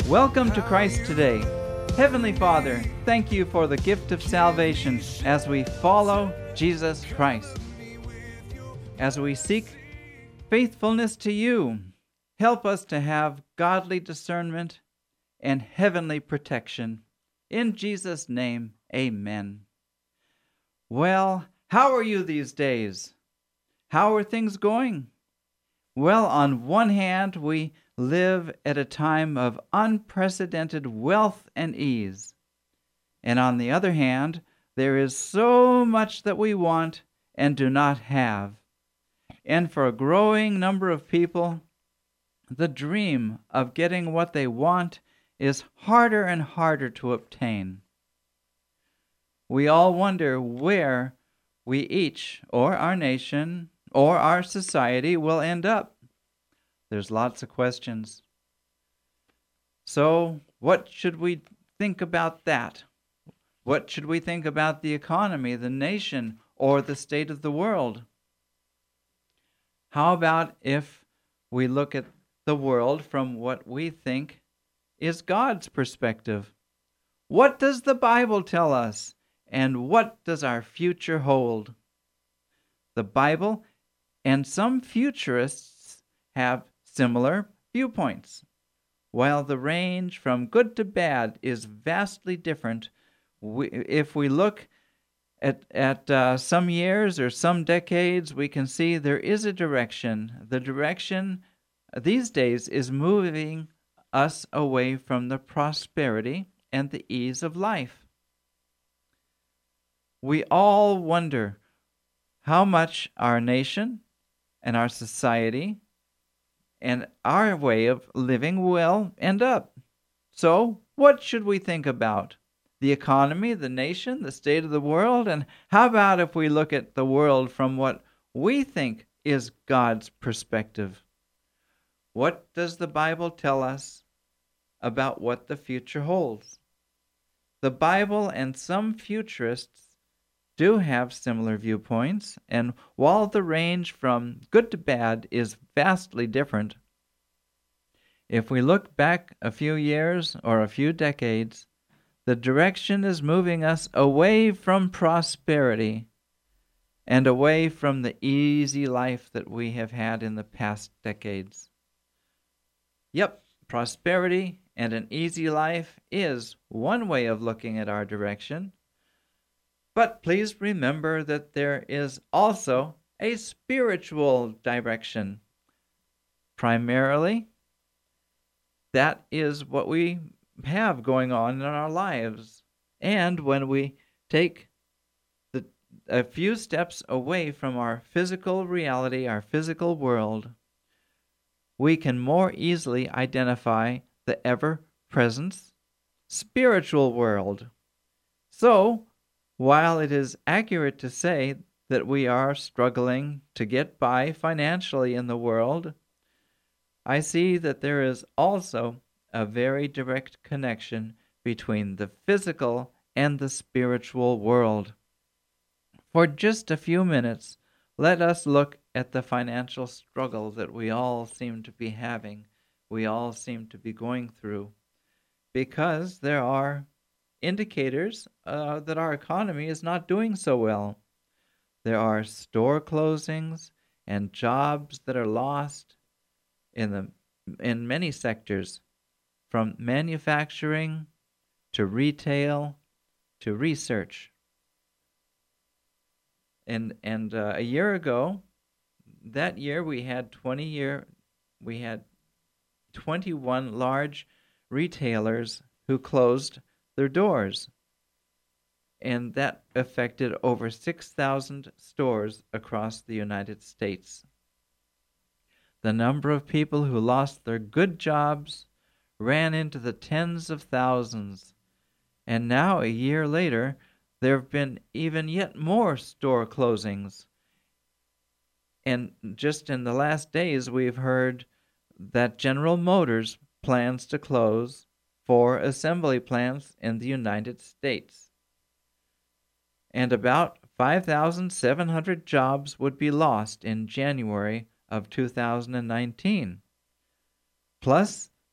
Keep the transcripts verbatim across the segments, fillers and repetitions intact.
Welcome to Christ Today. Heavenly Father, thank you for the gift of salvation as we follow Jesus Christ. As we seek faithfulness to you, help us to have godly discernment and heavenly protection. In Jesus' name, amen. Well, how are you these days? How are things going? Well, on one hand, we live at a time of unprecedented wealth and ease. And on the other hand, there is so much that we want and do not have. And for a growing number of people, the dream of getting what they want is harder and harder to obtain. We all wonder where we each, or our nation, or our society will end up. There's lots of questions. So, what should we think about that? What should we think about the economy, the nation, or the state of the world? How about if we look at the world from what we think is God's perspective? What does the Bible tell us, and what does our future hold? The Bible and some futurists have similar viewpoints. While the range from good to bad is vastly different, we, if we look at, at uh, some years or some decades, we can see there is a direction. The direction these days is moving us away from the prosperity and the ease of life. We all wonder how much our nation and our society and our way of living will end up. So, what should we think about? The economy, the nation, the state of the world? And how about if we look at the world from what we think is God's perspective? What does the Bible tell us about what the future holds? The Bible and some futurists do have similar viewpoints, and while the range from good to bad is vastly different, if we look back a few years or a few decades, the direction is moving us away from prosperity and away from the easy life that we have had in the past decades. Yep, prosperity and an easy life is one way of looking at our direction. But please remember that there is also a spiritual direction. Primarily, that is what we have going on in our lives. And when we take the, a few steps away from our physical reality, our physical world, we can more easily identify the ever-present spiritual world. So, while it is accurate to say that we are struggling to get by financially in the world, I see that there is also a very direct connection between the physical and the spiritual world. For just a few minutes, let us look at the financial struggle that we all seem to be having, we all seem to be going through, because there are indicators uh, that our economy is not doing so well. There are store closings and jobs that are lost in the in many sectors, from manufacturing to retail to research. And and uh, a year ago, that year we had twenty year we had twenty-one large retailers who closed their doors, and that affected over six thousand stores across the United States. The number of people who lost their good jobs ran into the tens of thousands, and now, a year later, there have been even yet more store closings. And just in the last days, we've heard that General Motors plans to close four assembly plants in the United States. And about five thousand seven hundred jobs would be lost in January of two thousand nineteen. Plus,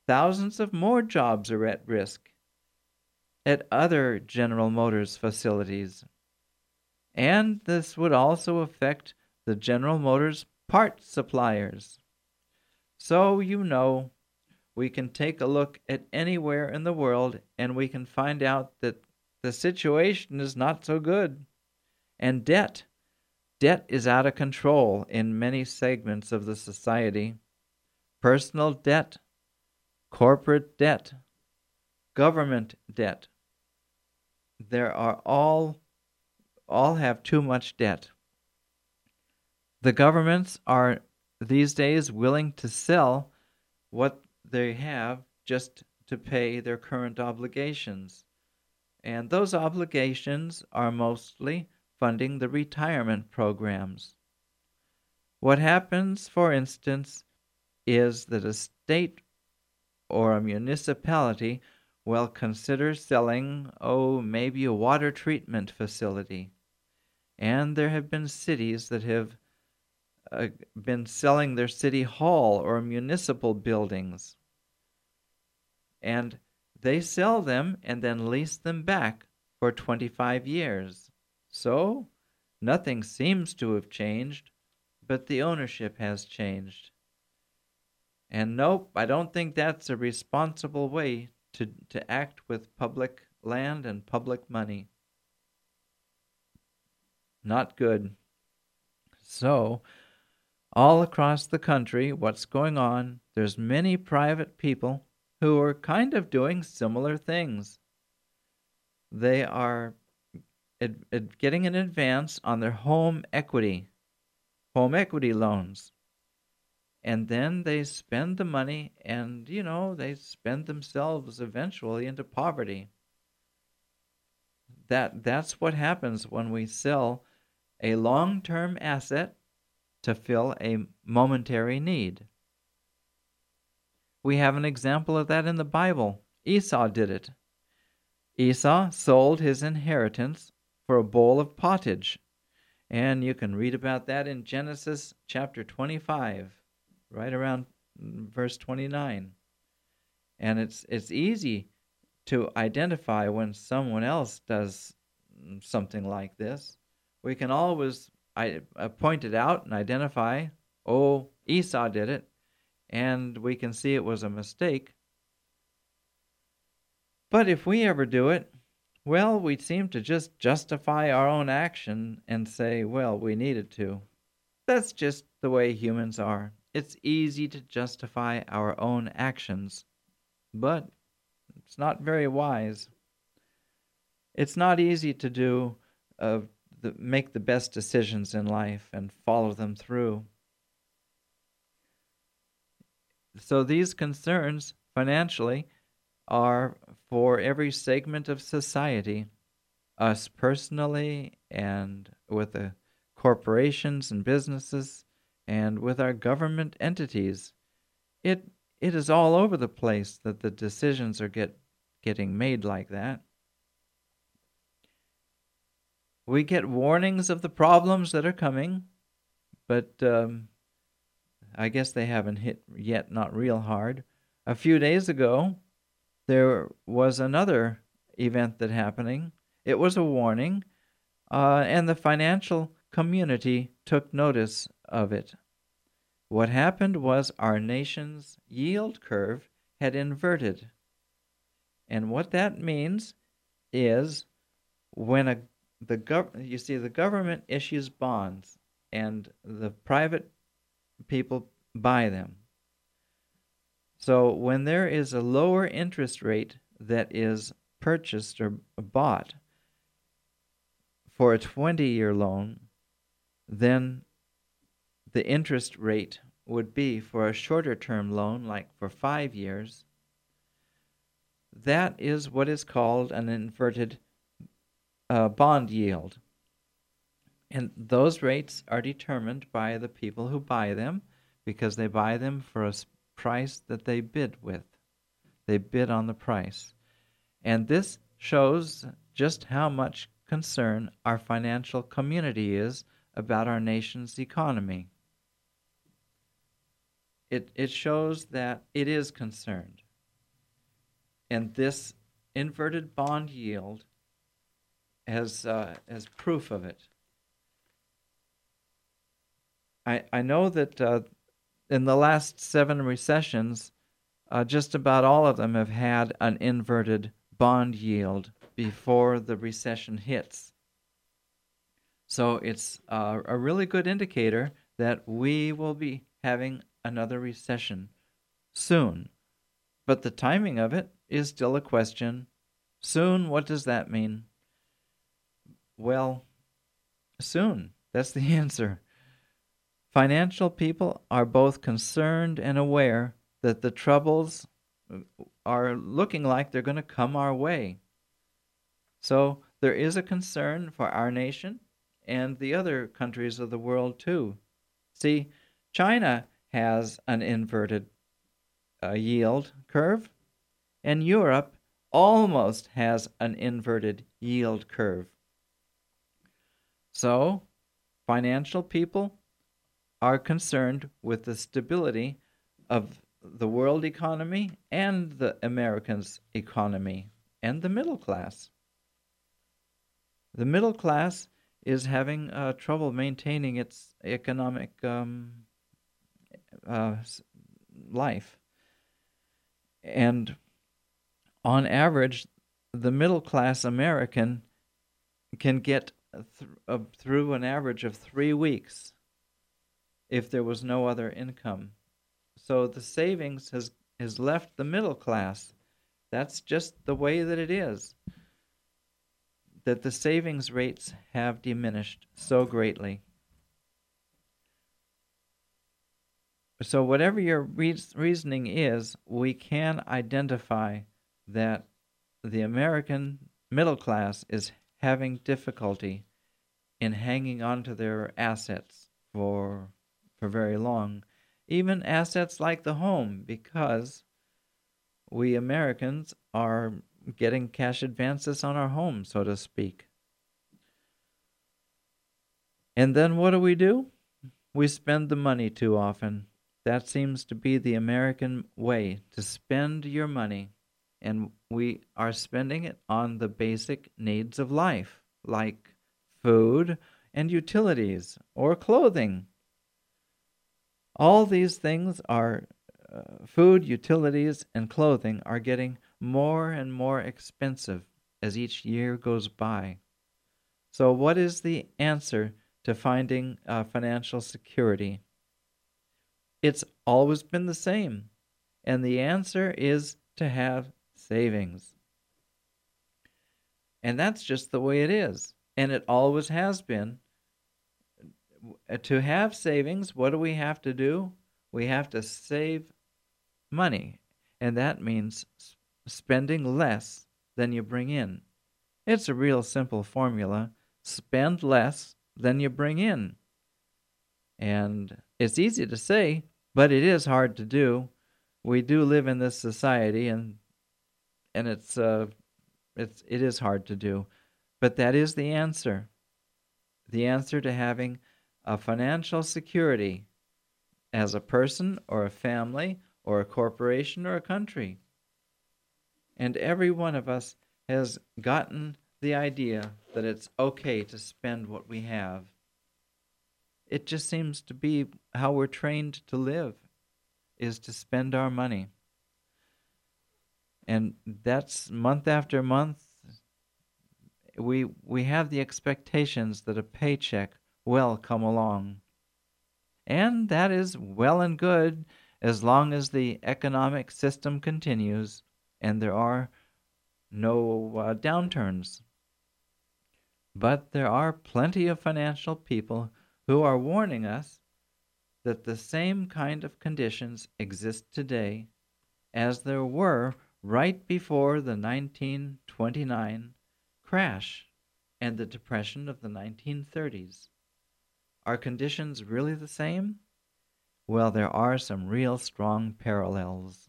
thousands of more jobs are at risk at other General Motors facilities. And this would also affect the General Motors part suppliers. So, you know, we can take a look at anywhere in the world and we can find out that the situation is not so good. And debt, debt is out of control in many segments of the society. Personal debt, corporate debt, government debt. There are all all have too much debt. The governments are these days willing to sell what they have just to pay their current obligations. And those obligations are mostly funding the retirement programs. What happens, for instance, is that a state or a municipality will consider selling, oh, maybe a water treatment facility. And there have been cities that have uh, been selling their city hall or municipal buildings. And they sell them and then lease them back for twenty-five years. So, nothing seems to have changed, but the ownership has changed. And nope, I don't think that's a responsible way to, to act with public land and public money. Not good. So, all across the country, what's going on, there's many private people who are kind of doing similar things. They are ad- ad- getting an advance on their home equity, home equity loans. And then they spend the money and, you know, they spend themselves eventually into poverty. That that's what happens when we sell a long-term asset to fill a momentary need. We have an example of that in the Bible. Esau did it. Esau sold his inheritance for a bowl of pottage. And you can read about that in Genesis chapter twenty-five, right around verse twenty-nine. And it's it's easy to identify when someone else does something like this. We can always I, uh, point it out and identify, oh, Esau did it, and we can see it was a mistake. But if we ever do it, well, we seem to just justify our own action and say, well, we needed to. That's just the way humans are. It's easy to justify our own actions, but it's not very wise. It's not easy to do uh, the, make the best decisions in life and follow them through. So these concerns financially are for every segment of society, us personally and with the corporations and businesses and with our government entities. It it is all over the place that the decisions are get getting made like that. We get warnings of the problems that are coming, but um, I guess they haven't hit yet, not real hard. A few days ago, there was another event that happening. It was a warning, uh, and the financial community took notice of it. What happened was our nation's yield curve had inverted. And what that means is when a the gov- you see the government issues bonds and the private people buy them. So when there is a lower interest rate that is purchased or bought for a twenty-year loan, then the interest rate would be for a shorter term loan, like for five years. That is what is called an inverted uh, bond yield. And those rates are determined by the people who buy them because they buy them for a price that they bid with. They bid on the price. And this shows just how much concern our financial community is about our nation's economy. It, it shows that it is concerned. And this inverted bond yield as uh, as proof of it. I I know that uh, in the last seven recessions, uh, just about all of them have had an inverted bond yield before the recession hits. So it's uh, a really good indicator that we will be having another recession soon. But the timing of it is still a question. Soon, what does that mean? Well, soon. That's the answer. Financial people are both concerned and aware that the troubles are looking like they're going to come our way. So there is a concern for our nation and the other countries of the world too. See, China has an inverted uh, yield curve, and Europe almost has an inverted yield curve. So, financial people are concerned with the stability of the world economy and the Americans' economy and the middle class. The middle class is having uh, trouble maintaining its economic um, uh, life. And on average, the middle class American can get th- uh, through an average of three weeks if there was no other income. So the savings has, has left the middle class. That's just the way that it is, that the savings rates have diminished so greatly. So whatever your re- reasoning is, we can identify that the American middle class is having difficulty in hanging on to their assets for for very long, even assets like the home, because we Americans are getting cash advances on our home, so to speak. And then what do we do? We spend the money too often. That seems to be the American way, to spend your money. And we are spending it on the basic needs of life, like food and utilities or clothing. All these things are uh, food, utilities, and clothing are getting more and more expensive as each year goes by. So, what is the answer to finding uh, financial security? It's always been the same, and the answer is to have savings. And that's just the way it is, and it always has been. To have savings, what do we have to do? We have to save money, and that means spending less than you bring in. It's a real simple formula. Spend less than you bring in. And it's easy to say, but it is hard to do. We do live in this society, and and it's uh, it's it is hard to do. But that is the answer. The answer to having a financial security as a person or a family or a corporation or a country. And every one of us has gotten the idea that it's okay to spend what we have. It just seems to be how we're trained to live, is to spend our money. And that's month after month. We we have the expectations that a paycheck will come along. And that is well and good as long as the economic system continues and there are no uh, downturns. But there are plenty of financial people who are warning us that the same kind of conditions exist today as there were right before the nineteen twenty-nine crash and the depression of the nineteen thirties. Are conditions really the same? Well, there are some real strong parallels.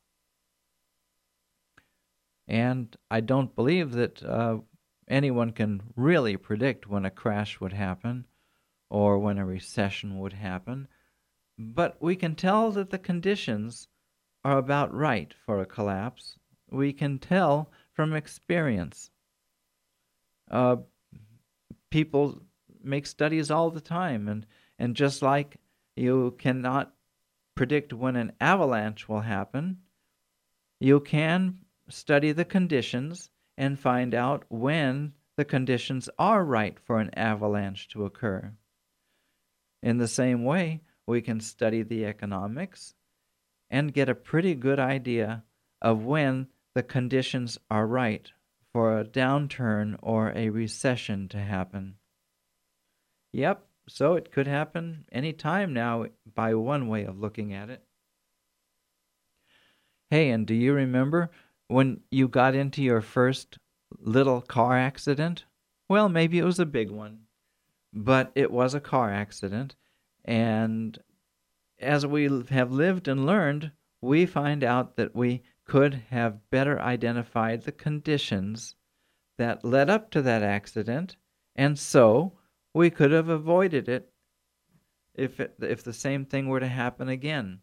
And I don't believe that uh, anyone can really predict when a crash would happen or when a recession would happen, but we can tell that the conditions are about right for a collapse, we can tell from experience. Uh, people make studies all the time, and, and just like you cannot predict when an avalanche will happen, you can study the conditions and find out when the conditions are right for an avalanche to occur. In the same way, we can study the economics and get a pretty good idea of when the conditions are right for a downturn or a recession to happen. Yep, so it could happen any time now by one way of looking at it. Hey, and do you remember when you got into your first little car accident? Well, maybe it was a big one, but it was a car accident. And as we have lived and learned, we find out that we could have better identified the conditions that led up to that accident, and so we could have avoided it if it, if the same thing were to happen again.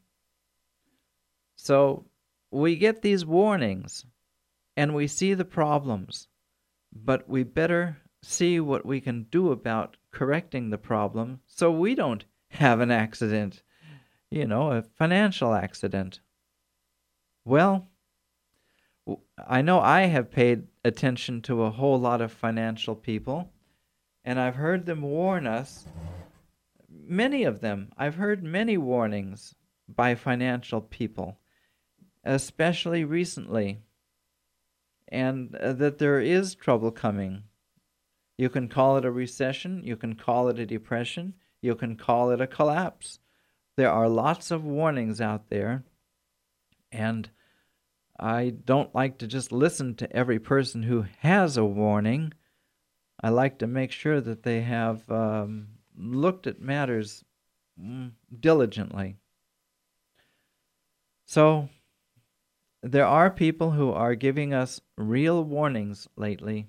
So we get these warnings and we see the problems, but we better see what we can do about correcting the problem so we don't have an accident, you know, a financial accident. Well, I know I have paid attention to a whole lot of financial people, and I've heard them warn us, many of them. I've heard many warnings by financial people, especially recently, and uh, that there is trouble coming. You can call it a recession, you can call it a depression, you can call it a collapse. There are lots of warnings out there, and I don't like to just listen to every person who has a warning. I like to make sure that they have um, looked at matters mm, diligently. So there are people who are giving us real warnings lately,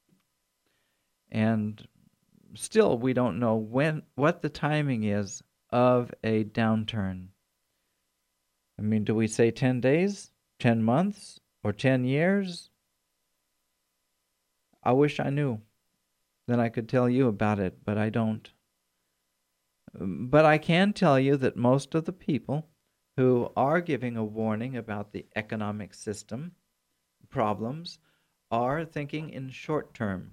and still we don't know when what the timing is of a downturn. I mean, do we say ten days, ten months, or ten years? I wish I knew. Then I could tell you about it, but I don't. But I can tell you that most of the people who are giving a warning about the economic system problems are thinking in short term.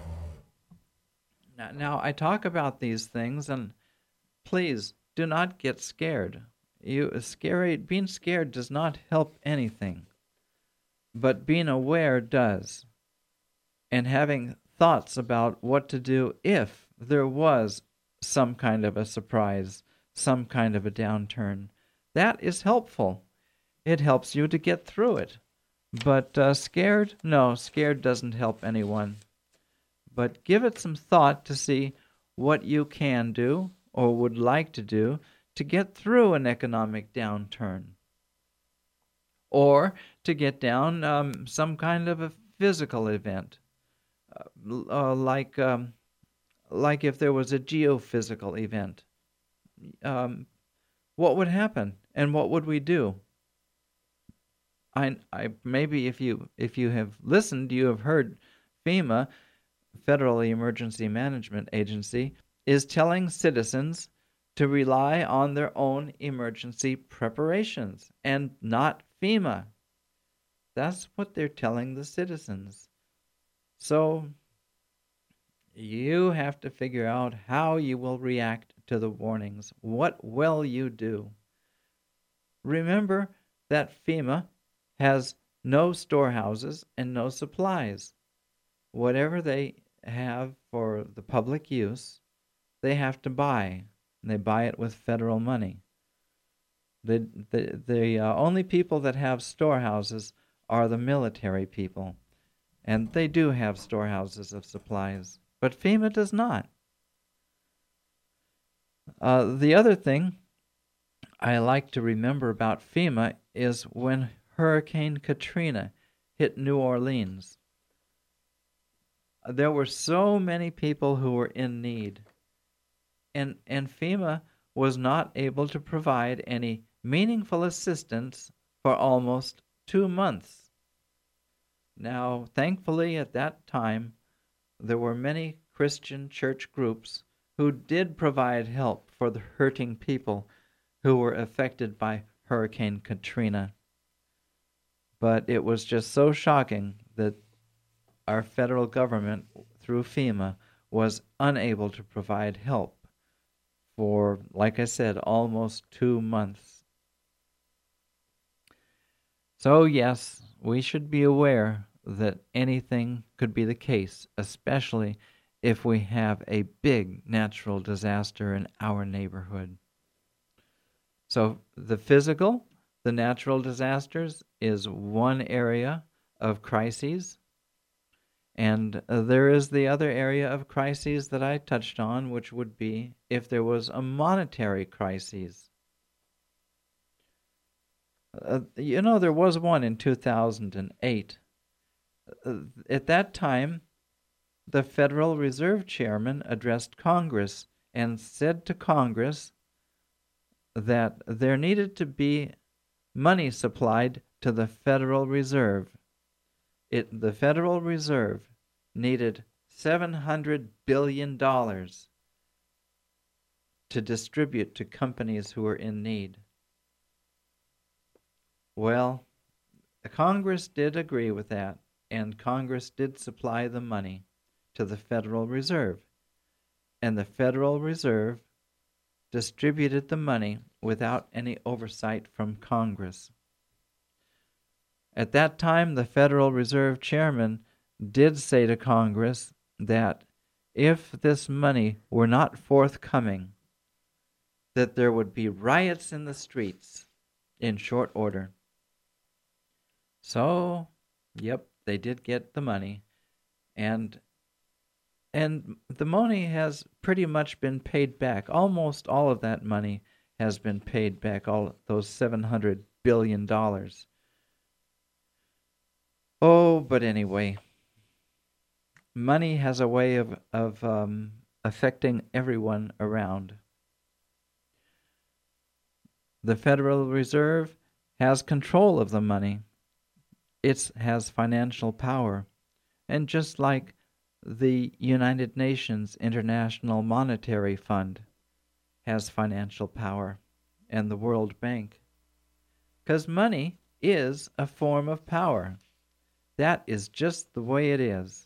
Now, now I talk about these things, and please do not get scared. You scary being scared does not help anything, but being aware does, and having thoughts about what to do if there was some kind of a surprise, some kind of a downturn. That is helpful. It helps you to get through it. But uh, scared? No, scared doesn't help anyone. But give it some thought to see what you can do or would like to do to get through an economic downturn, or to get down um, some kind of a physical event, uh, uh, like um, like if there was a geophysical event. Um, what would happen, and what would we do? I, I maybe if you if you have listened, you have heard FEMA, Federal Emergency Management Agency, is telling citizens to rely on their own emergency preparations and not FEMA. That's what they're telling the citizens. So you have to figure out how you will react to the warnings. What will you do? Remember that FEMA has no storehouses and no supplies. Whatever they have for the public use, they have to buy. And they buy it with federal money. The, the, the uh, only people that have storehouses are the military people. And they do have storehouses of supplies. But FEMA does not. Uh, the other thing I like to remember about FEMA is when Hurricane Katrina hit New Orleans. There were so many people who were in need. And, and FEMA was not able to provide any meaningful assistance for almost two months. Now, thankfully, at that time, there were many Christian church groups who did provide help for the hurting people who were affected by Hurricane Katrina. But it was just so shocking that our federal government, through FEMA, was unable to provide help for, like I said, almost two months. So, yes, we should be aware that anything could be the case, especially if we have a big natural disaster in our neighborhood. So the physical, the natural disasters is one area of crises. And uh, there is the other area of crises that I touched on, which would be if there was a monetary crisis. Uh, you know, there was one in two thousand eight. Uh, at that time, the Federal Reserve Chairman addressed Congress and said to Congress that there needed to be money supplied to the Federal Reserve. It, the Federal Reserve needed seven hundred billion dollars to distribute to companies who were in need. Well, Congress did agree with that, and Congress did supply the money to the Federal Reserve. And the Federal Reserve distributed the money without any oversight from Congress. At that time, the Federal Reserve Chairman did say to Congress that if this money were not forthcoming, that there would be riots in the streets in short order. So, yep, they did get the money, and and the money has pretty much been paid back. Almost all of that money has been paid back, all those seven hundred billion dollars. Oh, but anyway, money has a way of, of um, affecting everyone around. The Federal Reserve has control of the money. It has financial power. And just like the United Nations International Monetary Fund has financial power, and the World Bank. Because money is a form of power. That is just the way it is.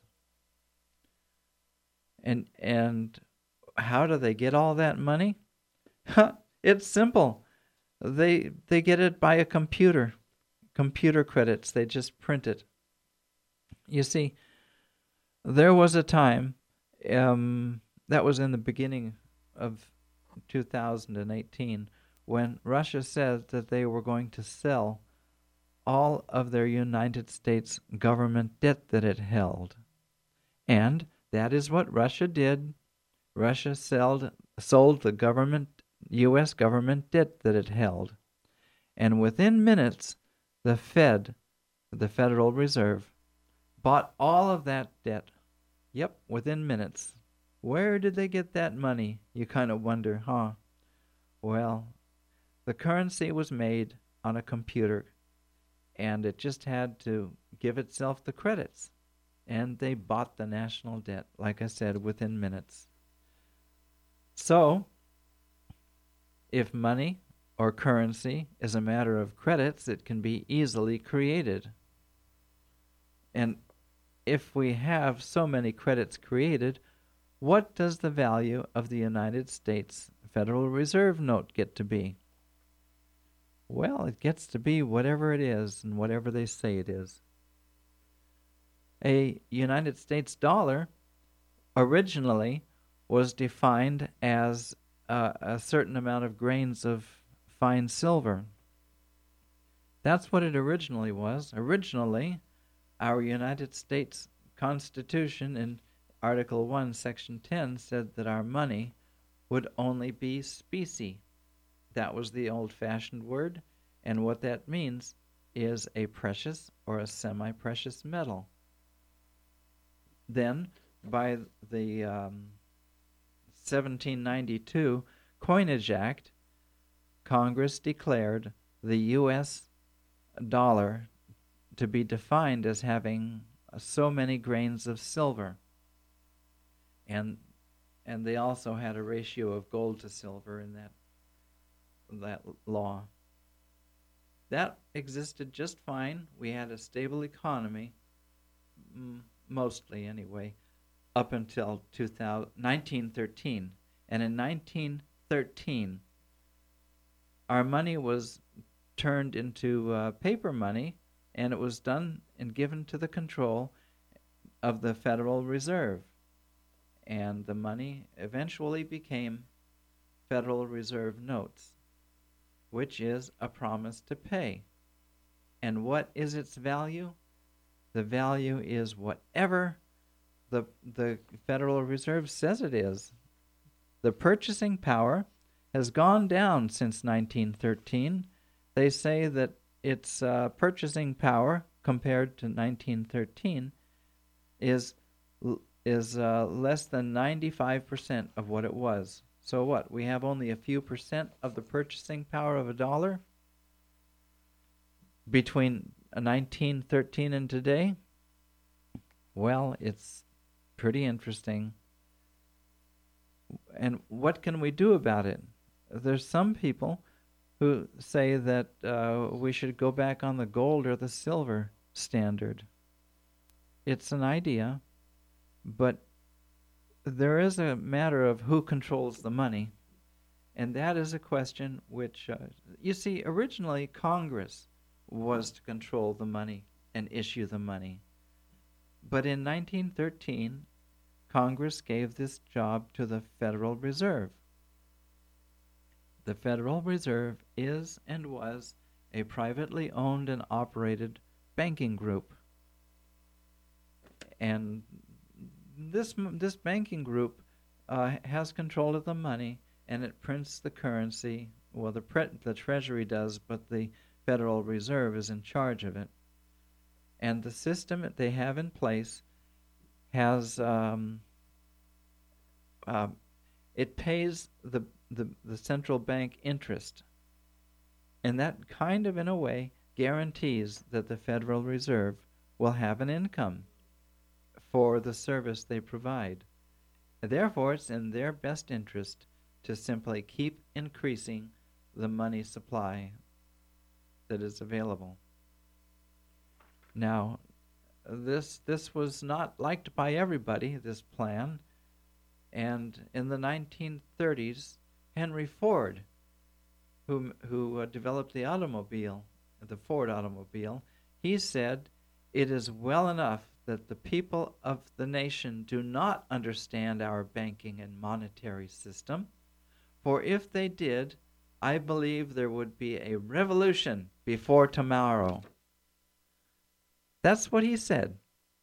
And and how do they get all that money? It's simple. They they get it by a computer. Computer credits. They just print it. You see, there was a time, um, that was in the beginning of two thousand eighteen, when Russia said that they were going to sell all of their United States government debt that it held. And that is what Russia did. Russia sold, sold the government, U S government debt that it held. And within minutes, the Fed, the Federal Reserve, bought all of that debt. Yep, within minutes. Where did they get that money? You kind of wonder, huh? Well, the currency was made on a computer, and it just had to give itself the credits. And they bought the national debt, like I said, within minutes. So, if money or currency is a matter of credits, it can be easily created. And if we have so many credits created, what does the value of the United States Federal Reserve note get to be? Well, it gets to be whatever it is and whatever they say it is. A United States dollar originally was defined as uh, a certain amount of grains of fine silver. That's what it originally was. Originally, our United States Constitution in Article one, Section ten said that our money would only be specie. That was the old-fashioned word, and what that means is a precious or a semi-precious metal. Then, by the um, seventeen ninety-two Coinage Act, Congress declared the U S dollar to be defined as having uh, so many grains of silver. And and they also had a ratio of gold to silver in that that law. That existed just fine. We had a stable economy, m- mostly anyway, up until two thousand, nineteen thirteen. And in nineteen thirteen, our money was turned into uh, paper money, and it was done and given to the control of the Federal Reserve. And the money eventually became Federal Reserve notes, which is a promise to pay. And what is its value? The value is whatever the the Federal Reserve says it is. The purchasing power has gone down since nineteen thirteen. They say that its uh, purchasing power compared to nineteen thirteen is is uh, less than ninety-five percent of what it was. So what? We have only a few percent of the purchasing power of a dollar between nineteen thirteen and today? Well, it's pretty interesting. And what can we do about it? There's some people who say that uh, we should go back on the gold or the silver standard. It's an idea, but there is a matter of who controls the money, and that is a question which, uh, you see, originally Congress was to control the money and issue the money. But in nineteen thirteen, Congress gave this job to the Federal Reserve. The Federal Reserve is and was a privately owned and operated banking group. And this this banking group uh, has control of the money, and it prints the currency. Well, the pre- the Treasury does, but the Federal Reserve is in charge of it. And the system that they have in place has um, uh, it pays the, the the central bank interest, and that kind of, in a way, guarantees that the Federal Reserve will have an income for the service they provide. Therefore, it's in their best interest to simply keep increasing the money supply that is available. Now, this this was not liked by everybody, this plan, and in the nineteen thirties, Henry Ford, who who uh, developed the automobile, the Ford automobile, he said, "It is well enough that the people of the nation do not understand our banking and monetary system, for if they did, I believe there would be a revolution before tomorrow." That's what he said.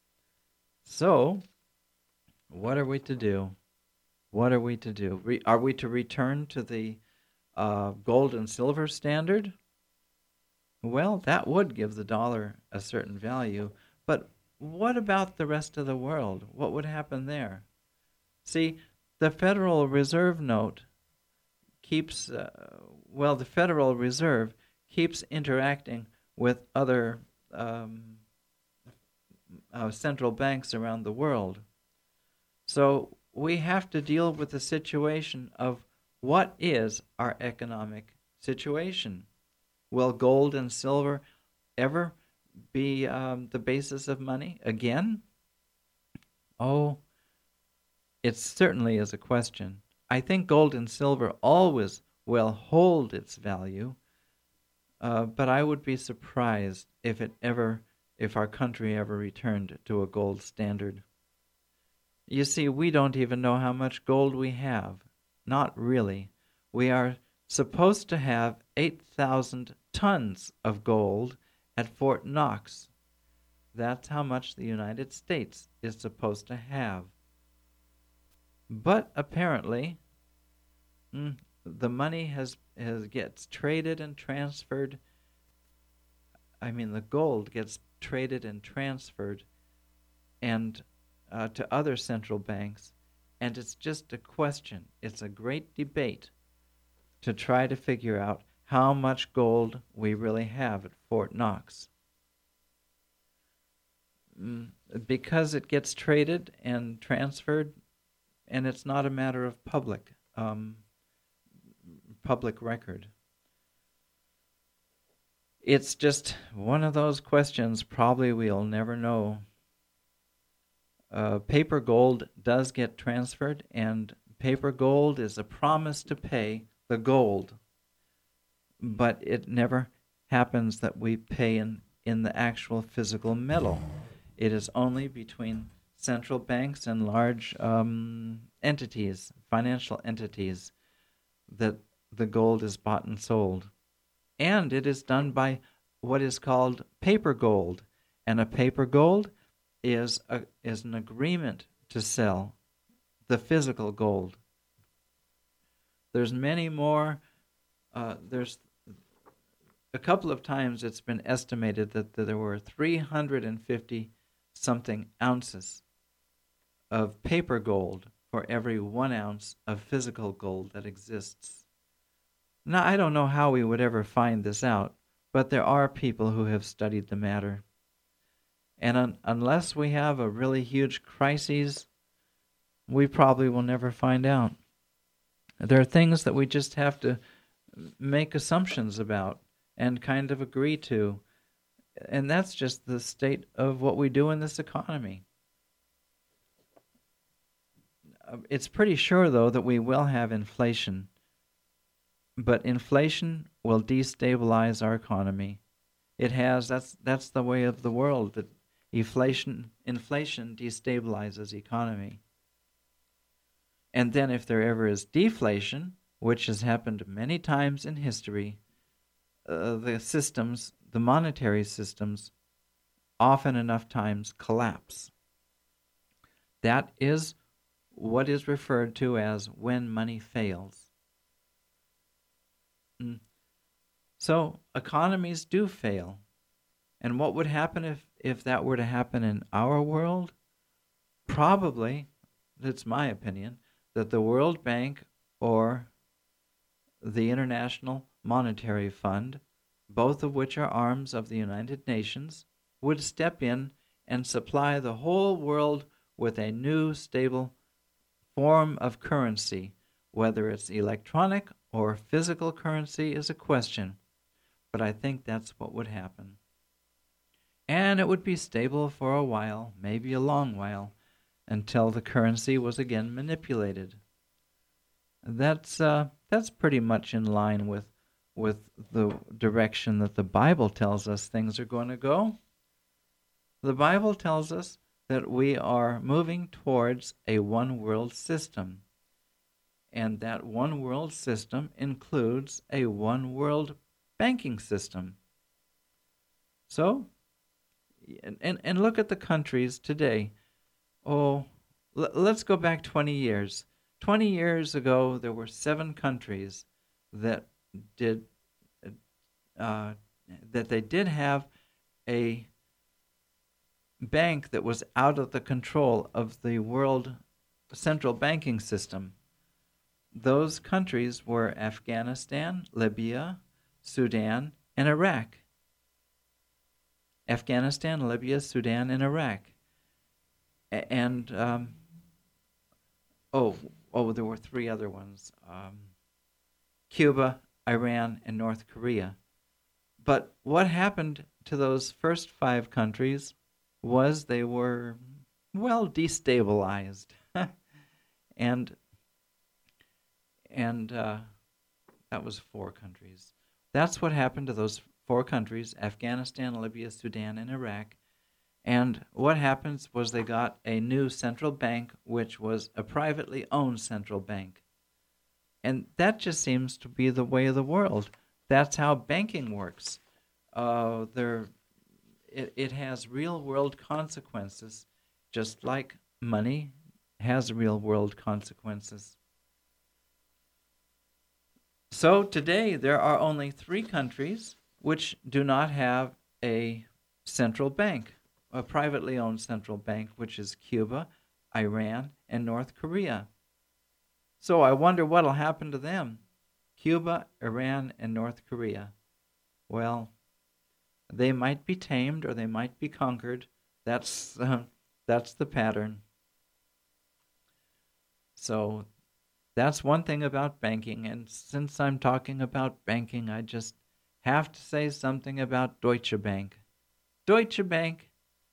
So, what are we to do? What are we to do? Re- are we to return to the uh, gold and silver standard? Well, that would give the dollar a certain value, but what about the rest of the world? What would happen there? See, the Federal Reserve note keeps, uh, well, the Federal Reserve keeps interacting with other um, uh, central banks around the world. So we have to deal with the situation of what is our economic situation. Will gold and silver ever be um, the basis of money again? Oh, it certainly is a question. I think gold and silver always will hold its value, uh, but I would be surprised if it ever, if our country ever returned to a gold standard. You see, we don't even know how much gold we have. Not really. We are supposed to have eight thousand tons of gold at Fort Knox. That's how much the United States is supposed to have. But apparently, mm, the money has, has gets traded and transferred. I mean, the gold gets traded and transferred and uh, to other central banks, and it's just a question. It's a great debate to try to figure out how much gold we really have at Fort Knox. mm, because it gets traded and transferred, and it's not a matter of public um, public record. It's just one of those questions probably we'll never know. Uh, paper gold does get transferred, and paper gold is a promise to pay the gold, but it never happens that we pay in, in the actual physical metal. It is only between central banks and large um, entities, financial entities, that the gold is bought and sold. And it is done by what is called paper gold. And a paper gold is a, is an agreement to sell the physical gold. There's many more. Uh, there's a couple of times it's been estimated that, that there were three hundred fifty something ounces of paper gold for every one ounce of physical gold that exists. Now, I don't know how we would ever find this out, but there are people who have studied the matter. And un- unless we have a really huge crisis, we probably will never find out. There are things that we just have to make assumptions about and kind of agree to. And that's just the state of what we do in this economy. It's pretty sure, though, that we will have inflation. But inflation will destabilize our economy. It has. That's that's the way of the world. That inflation inflation destabilizes economy. And then, if there ever is deflation, which has happened many times in history, uh, the systems, the monetary systems, often enough times collapse. That is what is referred to as when money fails. So economies do fail. And what would happen if, if that were to happen in our world? Probably, that's my opinion, that the World Bank or the International Monetary Fund, both of which are arms of the United Nations, would step in and supply the whole world with a new stable form of currency. Whether it's electronic or physical currency is a question, but I think that's what would happen. And it would be stable for a while, maybe a long while, until the currency was again manipulated. That's uh, that's pretty much in line with with the direction that the Bible tells us things are going to go. The Bible tells us that we are moving towards a one-world system. And that one world system includes a one world banking system. So, and, and look at the countries today. Oh, l- let's go back twenty years. twenty years ago, there were seven countries that did uh, that they did have a bank that was out of the control of the world central banking system. Those countries were Afghanistan, Libya, Sudan, and Iraq. Afghanistan, Libya, Sudan, and Iraq. A- and, um, oh, oh, there were three other ones. Um, Cuba, Iran, and North Korea. But what happened to those first five countries was they were, well, destabilized. and And uh, that was four countries. That's what happened to those four countries, Afghanistan, Libya, Sudan, and Iraq. And what happens was they got a new central bank, which was a privately owned central bank. And that just seems to be the way of the world. That's how banking works. Uh, there, it, it has real-world consequences, just like money has real-world consequences. So today there are only three countries which do not have a central bank, a privately owned central bank, which is Cuba, Iran, and North Korea. So I wonder what will happen to them. Cuba, Iran, and North Korea. Well, they might be tamed or they might be conquered, That's uh, that's the pattern. So that's one thing about banking. And since I'm talking about banking, I just have to say something about Deutsche Bank. Deutsche Bank,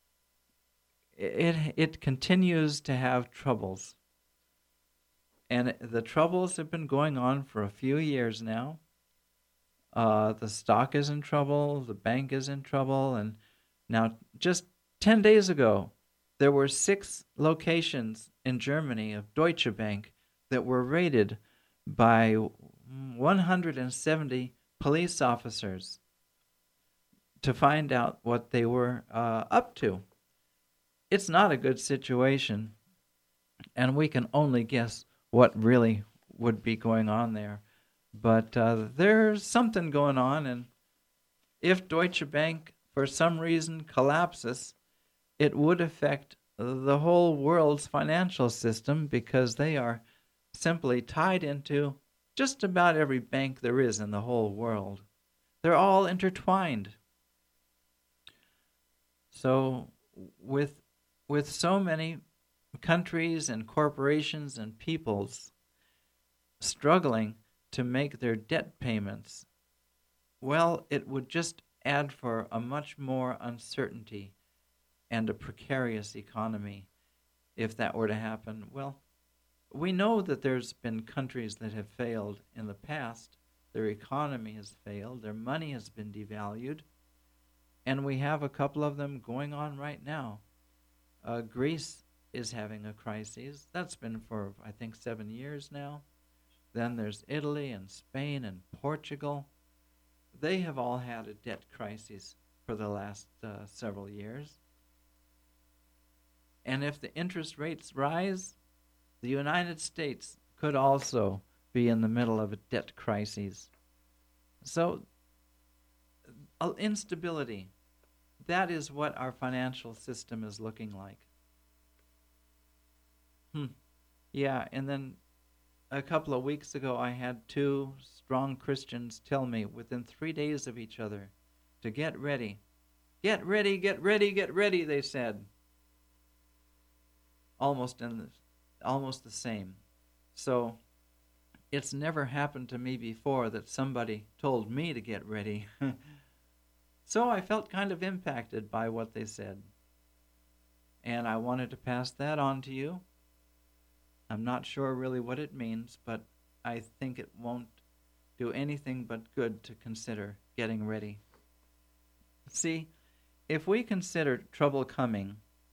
it it continues to have troubles, and the troubles have been going on for a few years now. Uh, the stock is in trouble, the bank is in trouble, and now just ten days ago, there were six locations in Germany of Deutsche Bank that were raided by one hundred seventy police officers to find out what they were uh, up to. It's not a good situation, and we can only guess what really would be going on there. But uh, there's something going on, and if Deutsche Bank, for some reason, collapses, it would affect the whole world's financial system because they are simply tied into just about every bank there is in the whole world. They're all intertwined. So, with with so many countries and corporations and peoples struggling to make their debt payments, well, it would just add for a much more uncertainty and a precarious economy if that were to happen. Well, we know that there's been countries that have failed in the past. Their economy has failed, their money has been devalued, and we have a couple of them going on right now. Uh, Greece is having a crisis. That's been for, I think, seven years now. Then there's Italy and Spain and Portugal. They have all had a debt crisis for the last uh, several years. And if the interest rates rise, the United States could also be in the middle of a debt crisis. So, uh, instability, that is what our financial system is looking like. Hmm. Yeah, and then a couple of weeks ago, I had two strong Christians tell me within three days of each other to get ready. Get ready, get ready, get ready, they said. Almost in the, almost the same. So it's never happened to me before that somebody told me to get ready. So I felt kind of impacted by what they said. And I wanted to pass that on to you. I'm not sure really what it means, but I think it won't do anything but good to consider getting ready. See, if we consider trouble coming,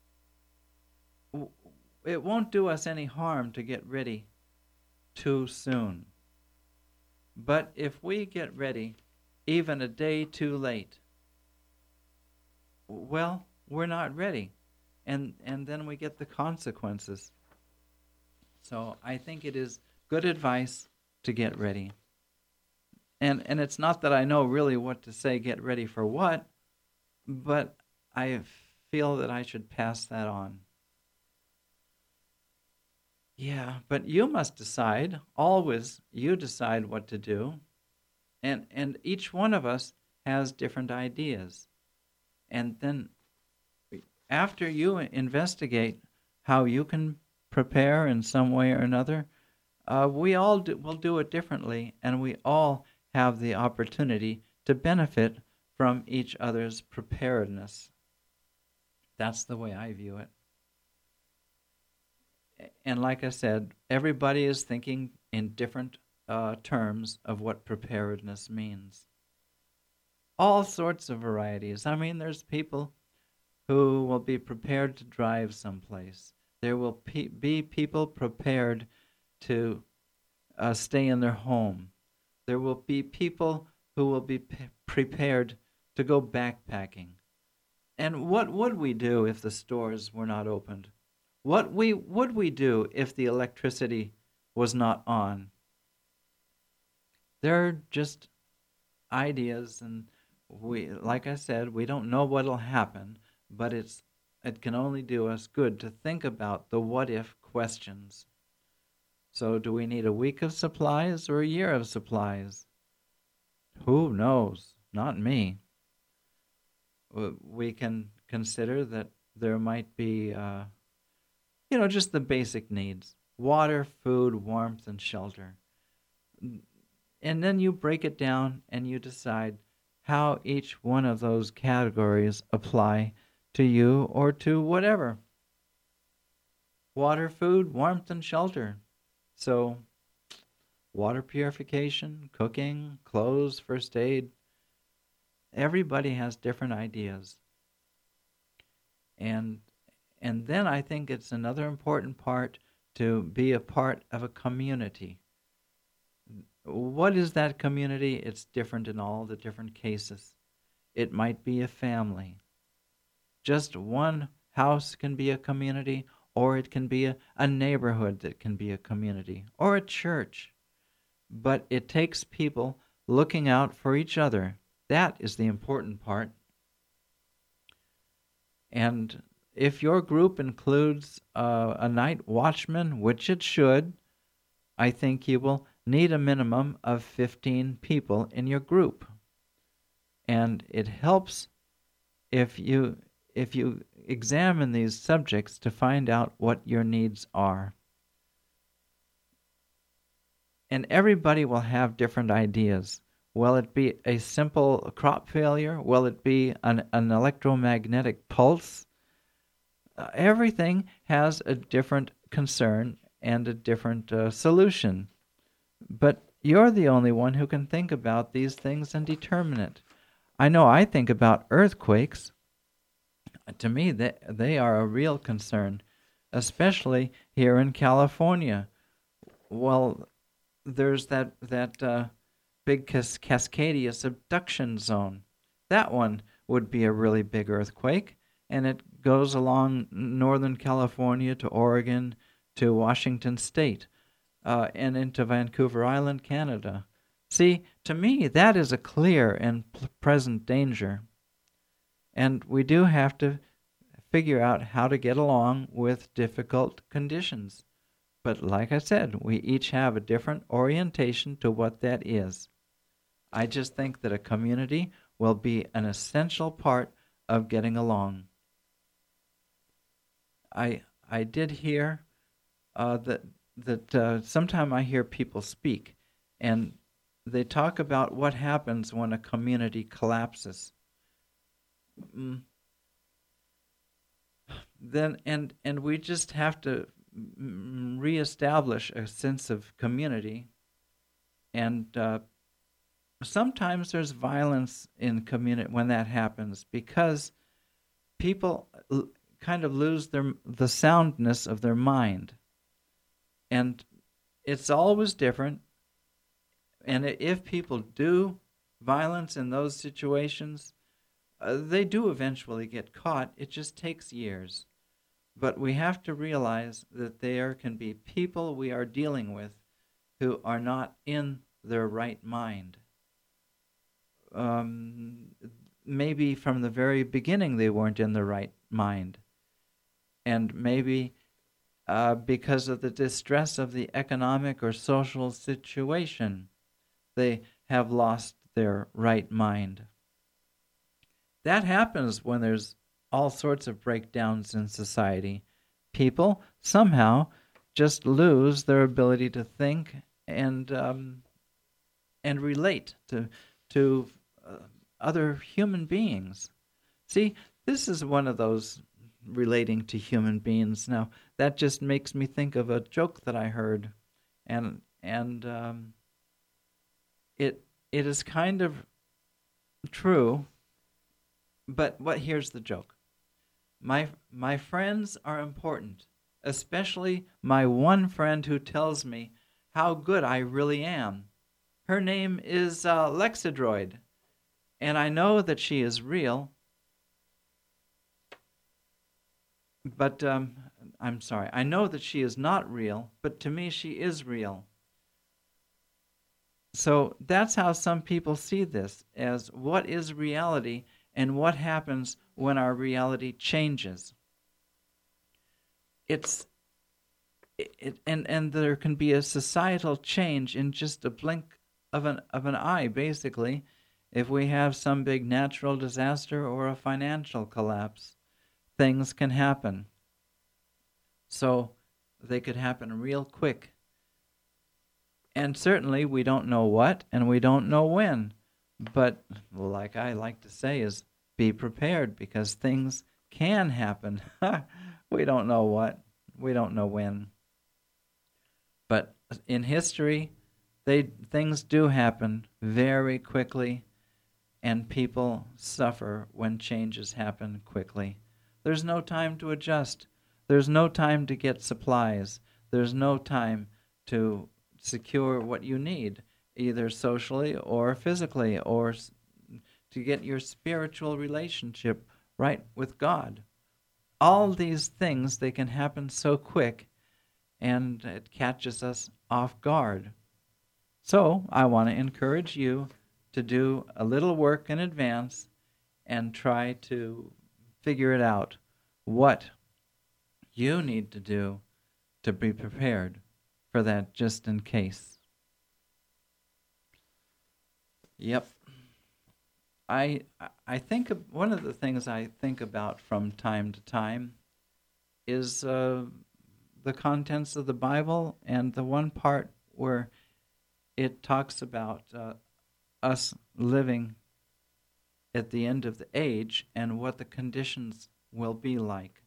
it won't do us any harm to get ready too soon. But if we get ready even a day too late, well, we're not ready, and and then we get the consequences. So I think it is good advice to get ready. And and it's not that I know really what to say, get ready for what, but I feel that I should pass that on. Yeah, but you must decide. Always you decide what to do. And and each one of us has different ideas. And then after you investigate how you can prepare in some way or another, uh, we all do, will do it differently, and we all have the opportunity to benefit from each other's preparedness. That's the way I view it. And like I said, everybody is thinking in different uh, terms of what preparedness means. All sorts of varieties. I mean, there's people who will be prepared to drive someplace. There will pe- be people prepared to uh, stay in their home. There will be people who will be p- prepared to go backpacking. And what would we do if the stores were not opened? What we would we do if the electricity was not on? They're just ideas, and we, like I said, we don't know what'll happen, but it's it can only do us good to think about the what if questions. So do we need a week of supplies or a year of supplies? Who knows? Not me. We can consider that There might be, uh, you know, just the basic needs: water, food, warmth, and shelter. And then you break it down and you decide how each one of those categories apply to you or to whatever. Water, food, warmth, and shelter. So, water purification, cooking, clothes, first aid. Everybody has different ideas. And and then I think it's another important part to be a part of a community. What is that community? It's different in all the different cases. It might be a family. Just one house can be a community, or it can be a, a neighborhood that can be a community, or a church. But it takes people looking out for each other. That is the important part. And if your group includes uh, a night watchman, which it should, I think you will need a minimum of fifteen people in your group. And it helps if you if you examine these subjects to find out what your needs are. And everybody will have different ideas. Will it be a simple crop failure? Will it be an, an electromagnetic pulse? Uh, everything has a different concern and a different uh, solution. But you're the only one who can think about these things and determine it. I know I think about earthquakes. To me, they, they are a real concern, especially here in California. Well, there's that, that uh, big Cas- Cascadia subduction zone. That one would be a really big earthquake, and it goes along Northern California to Oregon to Washington State uh, and into Vancouver Island, Canada. See, to me, that is a clear and p- present danger. And we do have to figure out how to get along with difficult conditions. But like I said, we each have a different orientation to what that is. I just think that a community will be an essential part of getting along. I I did hear uh, that that uh, sometime I hear people speak, and they talk about what happens when a community collapses. Mm, then and and we just have to mm, reestablish a sense of community, and uh, sometimes there's violence in community when that happens because people l- kind of lose their the soundness of their mind, and it's always different. And if people do violence in those situations, uh, they do eventually get caught. It just takes years. But we have to realize that there can be people we are dealing with who are not in their right mind. Um, maybe from the very beginning they weren't in the right mind. And maybe uh, because of the distress of the economic or social situation, they have lost their right mind. That happens when there's all sorts of breakdowns in society. People somehow just lose their ability to think and um, and relate to to uh, other human beings. See, this is one of those relating to human beings. Now that just makes me think of a joke that I heard, and and um, it it is kind of true. But what here's the joke. My my friends are important, especially my one friend who tells me how good I really am. Her name is uh, Lexidroid, and I know that she is real. But um, I'm sorry, I know that she is not real, but to me she is real. So that's how some people see this, as what is reality and what happens when our reality changes. It's it, and and there can be a societal change in just a blink of an of an eye, basically, if we have some big natural disaster or a financial collapse. things can happen. So they could happen real quick. And certainly we don't know what and we don't know when. But like I like to say is be prepared, because things can happen. We don't know what. We don't know when. But in history, they things do happen very quickly, and people suffer when changes happen quickly. There's no time to adjust. There's no time to get supplies. There's no time to secure what you need, either socially or physically, or to get your spiritual relationship right with God. All these things, they can happen so quick, and it catches us off guard. So I want to encourage you to do a little work in advance and try to figure it out, what you need to do to be prepared for that, just in case. Yep. I I think one of the things I think about from time to time is uh, the contents of the Bible, and the one part where it talks about uh, us living at the end of the age and what the conditions will be like.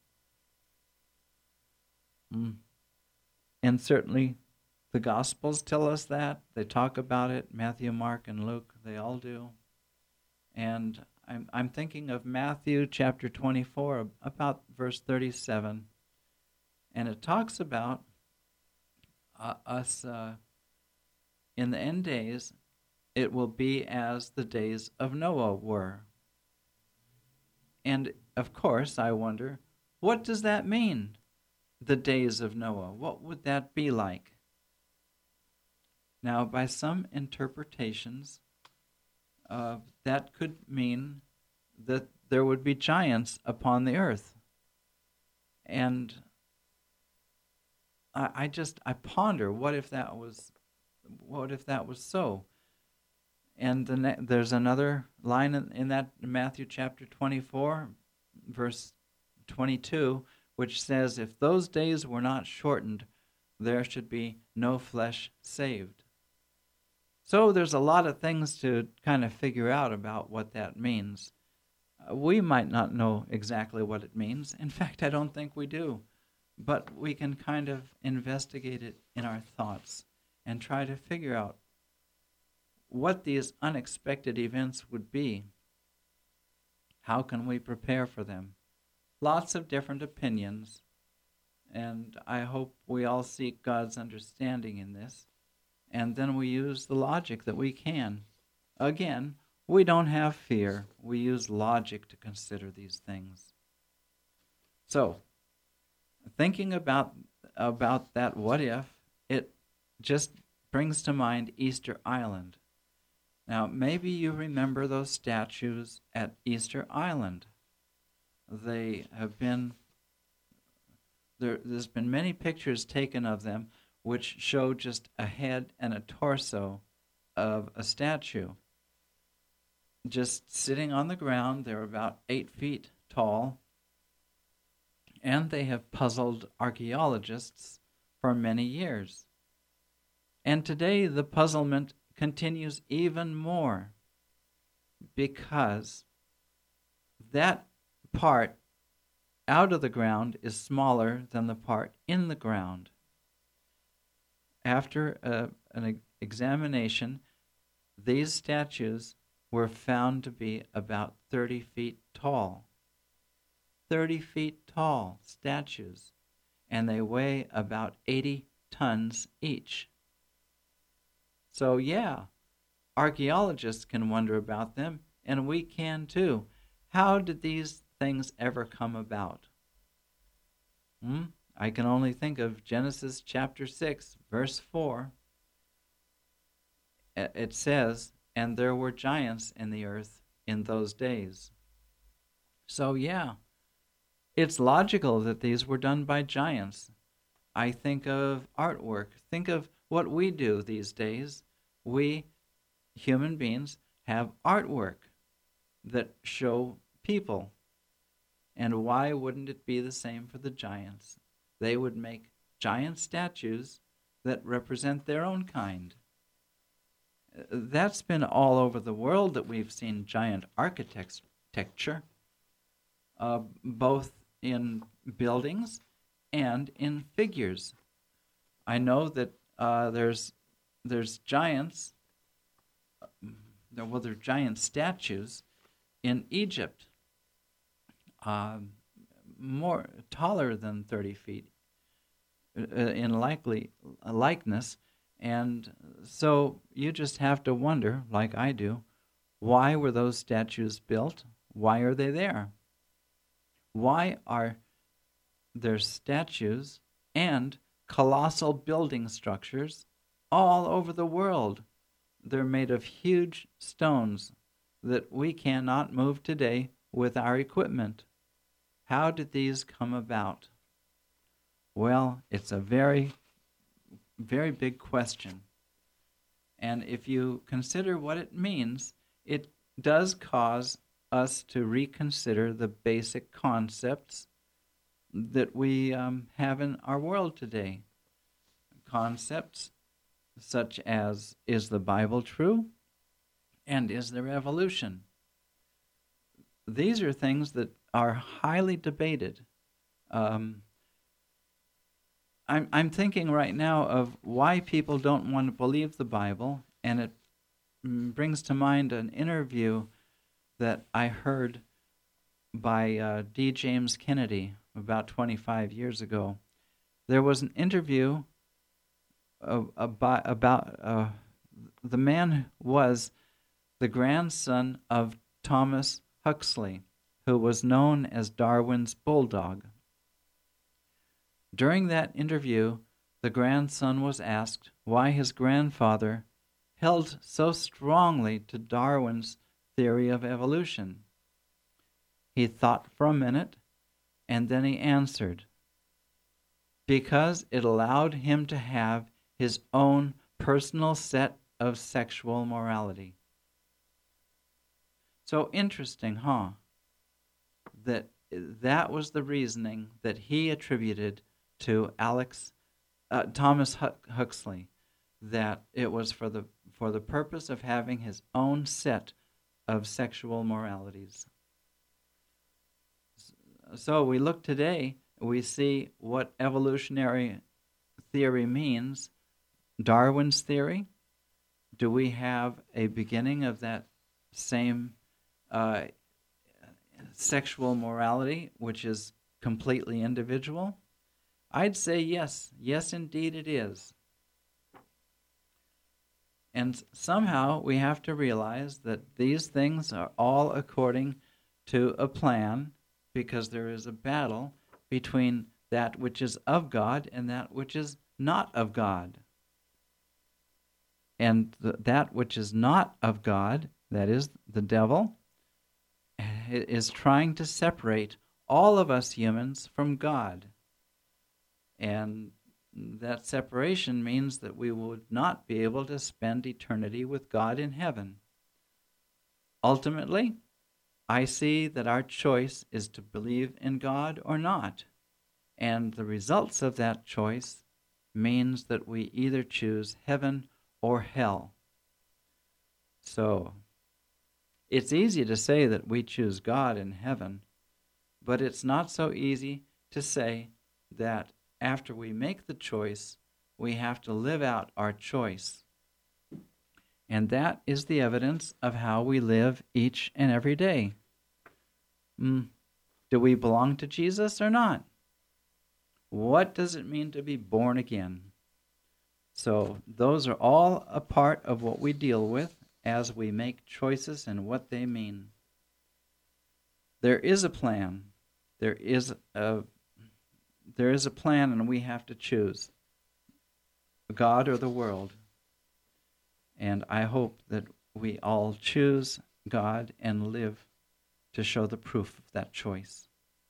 Mm. And certainly the Gospels tell us that. They talk about it. Matthew, Mark, and Luke, they all do. And I'm, I'm thinking of Matthew chapter twenty-four, about verse thirty-seven. And it talks about uh, us uh, in the end days, it will be as the days of Noah were. And of course, I wonder, what does that mean, the days of Noah? What would that be like? Now, by some interpretations, uh, that could mean that there would be giants upon the earth. And I, I just, I ponder, what if that was, what if that was so? And the ne- there's another line in, in that in Matthew chapter twenty-four, verse twenty-two, which says, if those days were not shortened, there should be no flesh saved. So there's a lot of things to kind of figure out about what that means. Uh, we might not know exactly what it means. In fact, I don't think we do. But we can kind of investigate it in our thoughts and try to figure out what these unexpected events would be. How can we prepare for them? Lots of different opinions, and I hope we all seek God's understanding in this, and then we use the logic that we can. Again, we don't have fear. We use logic to consider these things. So, thinking about about that what if, it just brings to mind Easter Island. Now, maybe you remember those statues at Easter Island. They have been, there, there's been many pictures taken of them which show just a head and a torso of a statue. Just sitting on the ground, they're about eight feet tall, and they have puzzled archaeologists for many years. And today the puzzlement continues even more, because that part out of the ground is smaller than the part in the ground. After uh, an examination, these statues were found to be about thirty feet tall. thirty feet tall statues, and they weigh about eighty tons each. So yeah, archaeologists can wonder about them, and we can too. How did these things ever come about? Hmm? I can only think of Genesis chapter six, verse four. It says, and there were giants in the earth in those days. So yeah, it's logical that these were done by giants. I think of artwork. Think of what we do these days. We, human beings, have artwork that show people. And why wouldn't it be the same for the giants? They would make giant statues that represent their own kind. That's been all over the world that we've seen giant architecture, uh, both in buildings and in figures. I know that uh, there's there's giants, well, they're giant statues in Egypt, uh, more taller than thirty feet uh, in likely likeness. And so you just have to wonder, like I do, why were those statues built? Why are they there? Why are there statues and colossal building structures all over the world? They're made of huge stones that we cannot move today with our equipment. How did these come about? Well, it's a very very big question. And if you consider what it means, it does cause us to reconsider the basic concepts that we um, have in our world today. Concepts such as, is the Bible true? And is there evolution? These are things that are highly debated. Um, I'm I'm thinking right now of why people don't want to believe the Bible, and it brings to mind an interview that I heard by uh, D. James Kennedy about twenty-five years ago. There was an interview of, about, about uh, the man was the grandson of Thomas Huxley, who was known as Darwin's bulldog. During that interview, the grandson was asked why his grandfather held so strongly to Darwin's theory of evolution. He thought for a minute, and then he answered, because it allowed him to have his own personal set of sexual morality. So interesting, huh? That that was the reasoning that he attributed to Alex uh, Thomas Huxley, that it was for the for the purpose of having his own set of sexual moralities. So we look today, we see what evolutionary theory means. Darwin's theory. Do we have a beginning of that same uh, sexual morality, which is completely individual? I'd say yes. Yes, indeed it is. And somehow we have to realize that these things are all according to a plan, because there is a battle between that which is of God and that which is not of God. And th- that which is not of God, that is the devil, is trying to separate all of us humans from God. And that separation means that we would not be able to spend eternity with God in heaven. Ultimately, I see that our choice is to believe in God or not. And the results of that choice means that we either choose heaven or hell. So, it's easy to say that we choose God in heaven, but it's not so easy to say that after we make the choice, we have to live out our choice. And that is the evidence of how we live each and every day. Mm. Do we belong to Jesus or not? What does it mean to be born again? So those are all a part of what we deal with as we make choices and what they mean. There is a plan. There is a There is a plan, and we have to choose God or the world. And I hope that we all choose God and live to show the proof of that choice.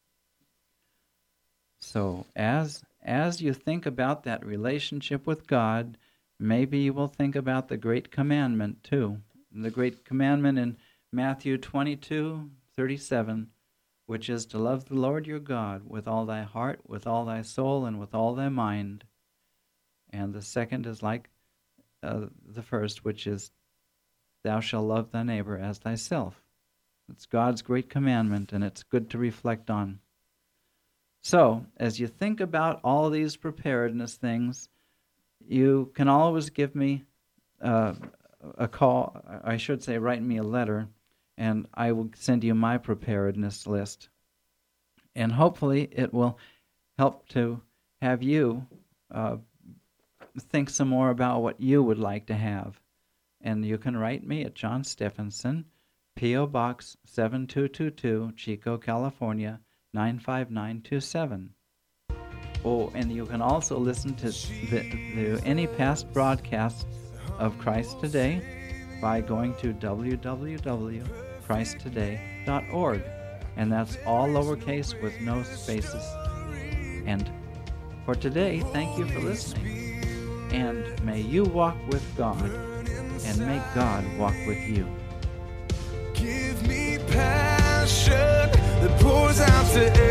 So as as you think about that relationship with God, maybe you will think about the great commandment too. The great commandment in Matthew twenty-two thirty-seven, which is to love the Lord your God with all thy heart, with all thy soul, and with all thy mind. And the second is like uh, the first, which is, thou shalt love thy neighbor as thyself. It's God's great commandment, and it's good to reflect on. So, as you think about all these preparedness things, you can always give me uh, a call, I should say, write me a letter, and I will send you my preparedness list. And hopefully it will help to have you uh, think some more about what you would like to have. And you can write me at John Stephenson, P O. Box seven two two two, Chico, California, nine five nine two seven. Oh, and you can also listen to, the, to any past broadcasts of Christ Today by going to w w w dot christ today dot org. And that's all lowercase with no spaces. And for today, thank you for listening. And may you walk with God, and may God walk with you. Give me passion that pours out to